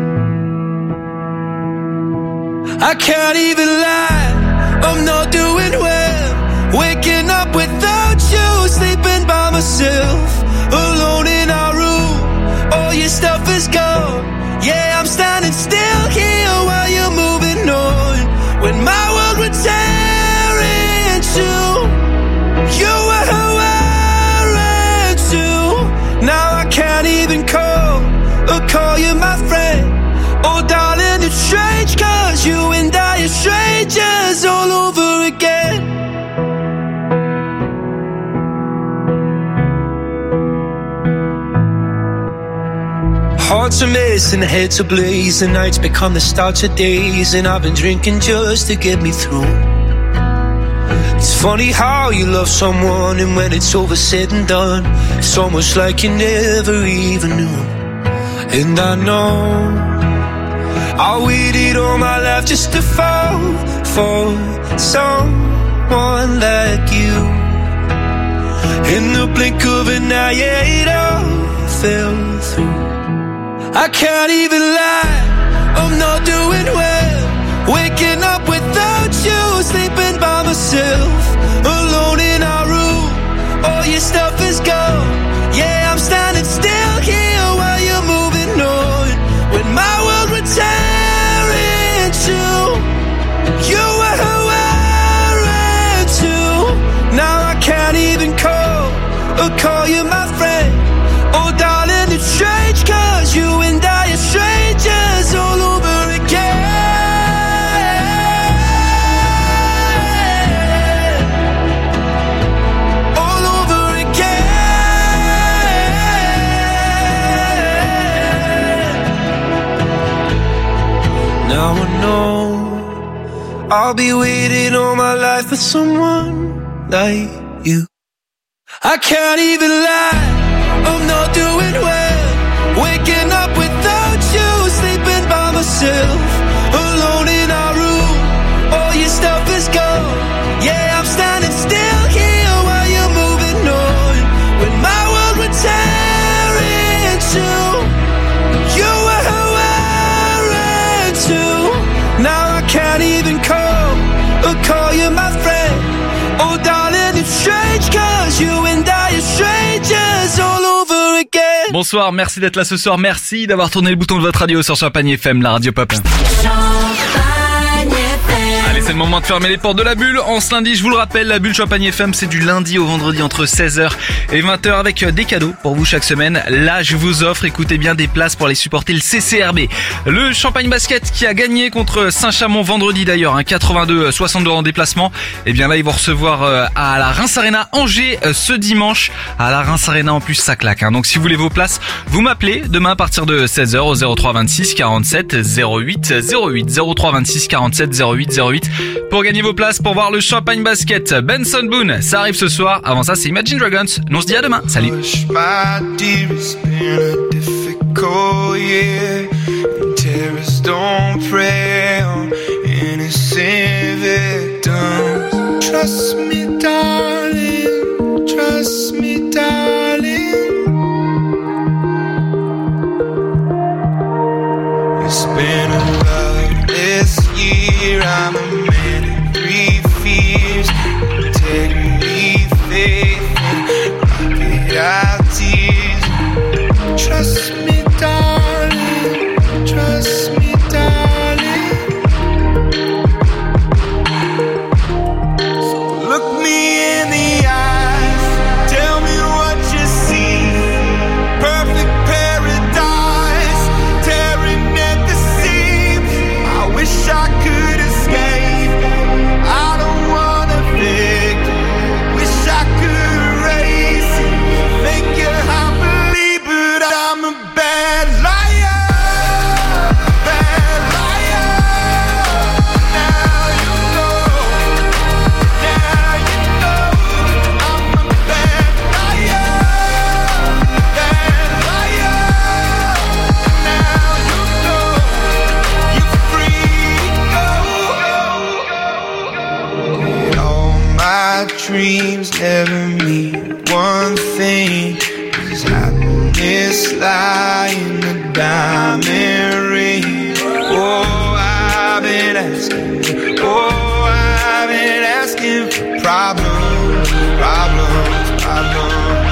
I can't even lie, I'm not doing well. Waking up without you, sleeping by myself, alone in our room, all your stuff is gone. Yeah, I'm standing still here while you're moving on. When my world would tear in two, you were wearing two. Now I can't even call or call you my friend. Oh darling, it's strange, cause you and I are strangers all over again. Hearts are missing, heads are blaze, the nights become the start of days, and I've been drinking just to get me through. It's funny how you love someone, and when it's over said and done, it's almost like you never even knew. And I know I waited all my life just to fall for someone like you. In the blink of an eye, yeah, it all fell through. I can't even lie, I'm not doing well. Waking up without you, sleeping by myself, alone in our room, all your stuff is gone. Yeah, I'm standing still here while you're moving on. When my world would tear in two, you were wearing two. Now I can't even call or call you my friend. Oh darling, it's strange, cause you and I are strangers all over again. All over again. Now I know I'll be waiting all my life for someone like you. I can't even lie, I'm not doing well. Waking up without you, sleeping by myself, alone in our room, all your stuff is gone. Yeah, I'm standing still here while you're moving on. When my world would tear in two, you were wearing two. Now I can't even call or call you my friend. Oh darling, it's strange, cause you and I are strangers all over again. Bonsoir, merci d'être là ce soir, merci d'avoir tourné le bouton de votre radio sur Champagne F M, la radio pop. Allez, c'est le moment de fermer les portes de la bulle. En ce lundi, je vous le rappelle, la bulle Champagne F M, c'est du lundi au vendredi entre seize heures et vingt heures avec des cadeaux pour vous chaque semaine. Là, je vous offre, écoutez bien, des places pour aller supporter le C C R B. Le Champagne Basket qui a gagné contre Saint-Chamond vendredi d'ailleurs, hein, quatre-vingt-deux à soixante-deux en déplacement. Et bien là, ils vont recevoir euh, à la Reims Arena Angers euh, ce dimanche. À la Reims Arena en plus, ça claque. Hein. Donc si vous voulez vos places, vous m'appelez demain à partir de seize heures au zéro trois vingt-six quarante-sept zéro huit zéro huit. zéro trois vingt-six quarante-sept zéro huit zéro huit pour gagner vos places pour voir le Champagne Basket. Benson Boone, ça arrive ce soir. Avant ça, c'est Imagine Dragons. Nous on se dit à demain. Salut. Trust me, darling. Trust me, darling. It's been about this year. I'm a man of three fears: integrity, faith, and crocodile tears. Trust me, darling. Trust me, darling. words never mean one thing. Cause happiness lie in a diamond ring. Oh, I've been asking, oh, I've been asking for problems, problems, problems.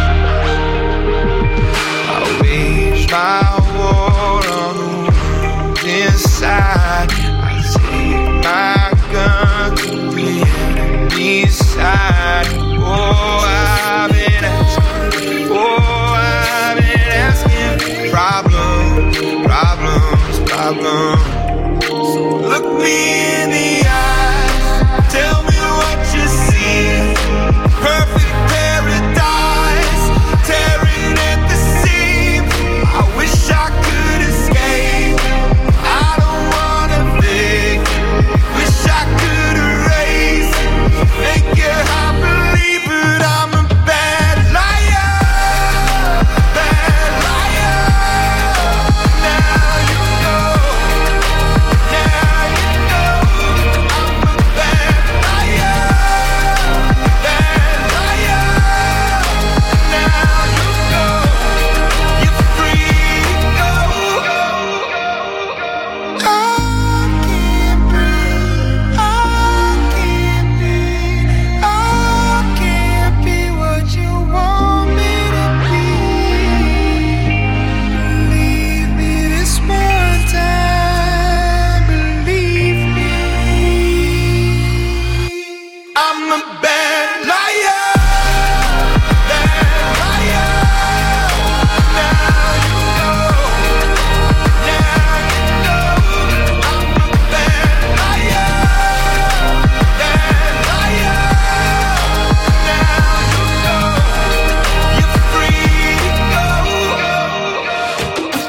I wage my war on the wounds inside. I take my gun to the enemy's side. Oh, I've been asking, oh, I've been asking for problems, problems, problems. So look me in the eyes, tell me what you see. Perfect paradise, tearing at the seams. I wish I could escape. I don't wanna think. Wish I could erase. Make your heart believe, but I'm a bad liar, bad liar. Now you know, now you know. I'm a bad liar, bad liar. Now you know, you're free to go. I can't breathe, I can't be, I can't be what you want me to be. Believe me this one time, believe me. I'm a bad liar, bad liar. Now you know, now you know. I'm a bad liar, bad liar. Now you know, you're free to go.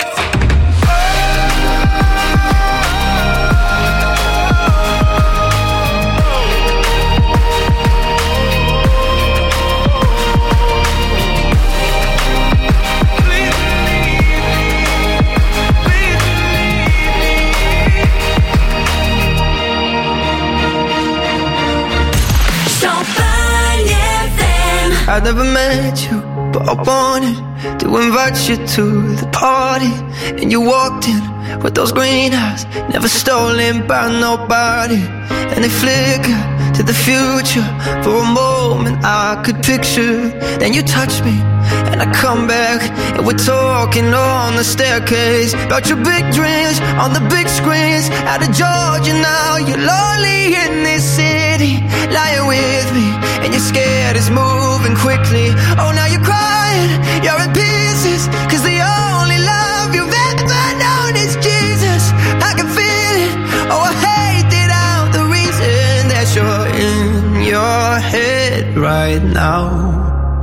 Champagne F M. I never met you, but I wanted to invite you to the party. And you walked in with those green eyes, never stolen by nobody. And they flickered to the future. For a moment I could picture. Then you touched me, and I come back, and we're talking on the staircase about your big dreams on the big screens. Out of Georgia now, you're lonely in this city, lying with me, and you're scared it's moving quickly. Oh, now you're crying, you're in pieces, cause the only love you've ever known is Jesus. I can feel it, oh I hate it out, the reason that you're in your head right now,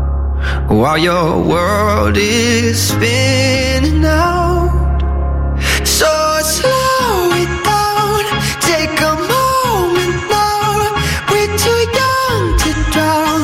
while your world is spinning out. So slow it down, take a moment now. We're too young to drown.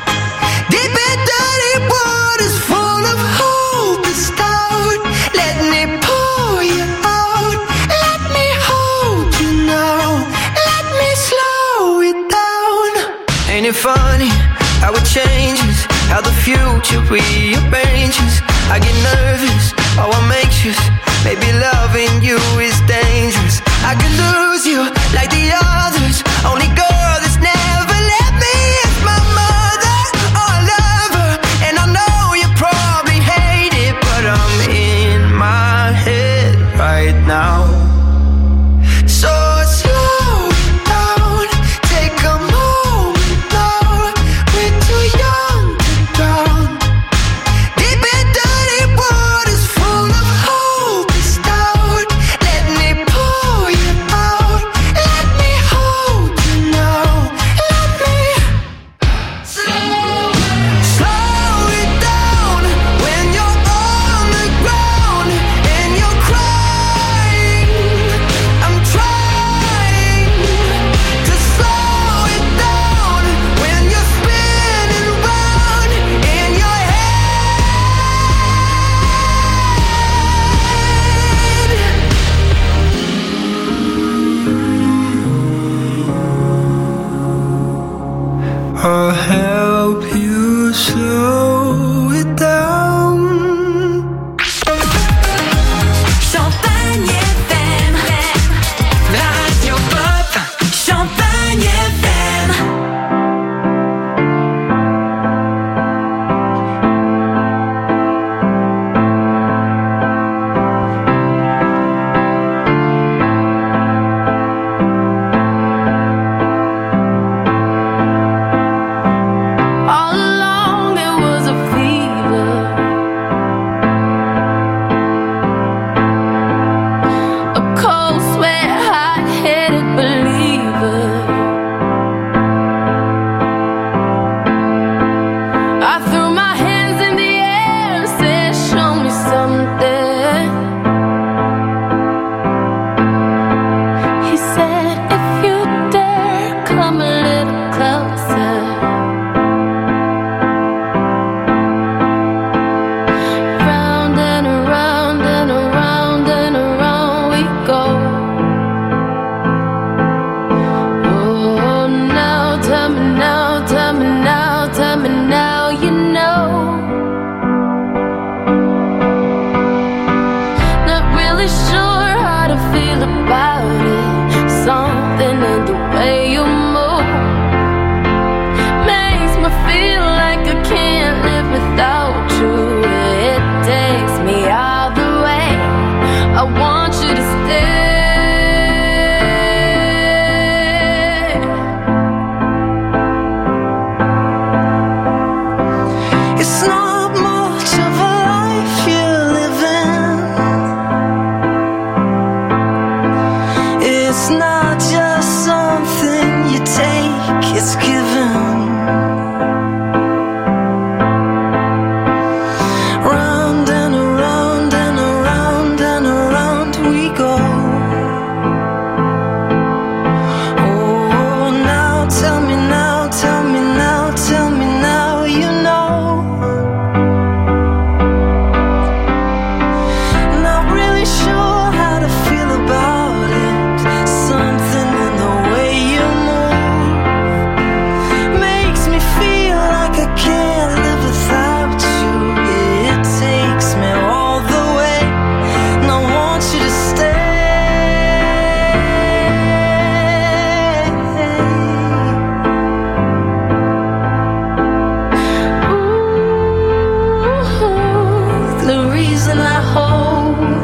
Deep and dirty waters full of hope is down. Let me pour you out. Let me hold you now. Let me slow it down. Ain't it funny how it changes, how the future rearranges? I get nervous, oh I'm anxious. Maybe loving you is dangerous. I could lose you like the others. Only girl that's never left me is my mother. Oh, I love her, and I know you probably hate it, but I'm in my head right now. So slow it down, take a moment now. We're too young to drown. Deep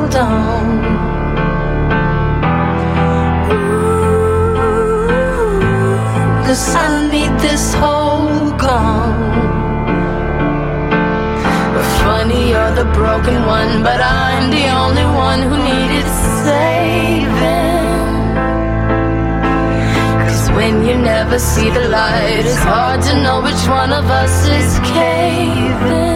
hold on. Ooh, 'cause I need this whole gone. Funny, you're the broken one, but I'm the only one who needed saving. 'Cause when you never see the light, it's hard to know which one of us is caving.